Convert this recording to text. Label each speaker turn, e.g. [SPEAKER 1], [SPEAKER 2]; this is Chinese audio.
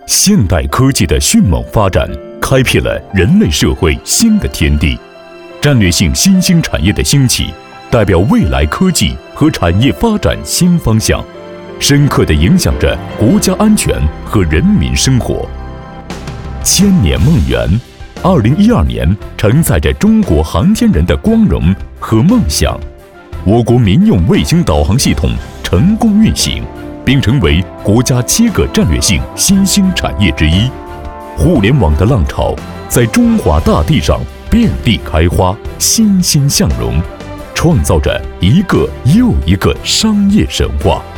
[SPEAKER 1] 现代科技的迅猛发展，开辟了人类社会新的天地。战略性新兴产业的兴起，代表未来科技和产业发展新方向，深刻地影响着国家安全和人民生活。千年梦圆，2012年承载着中国航天人的光荣和梦想，我国民用卫星导航系统成功运行，并成为国家7个战略性新兴产业之一。互联网的浪潮在中华大地上遍地开花，欣欣向荣，创造着一个又一个商业神话。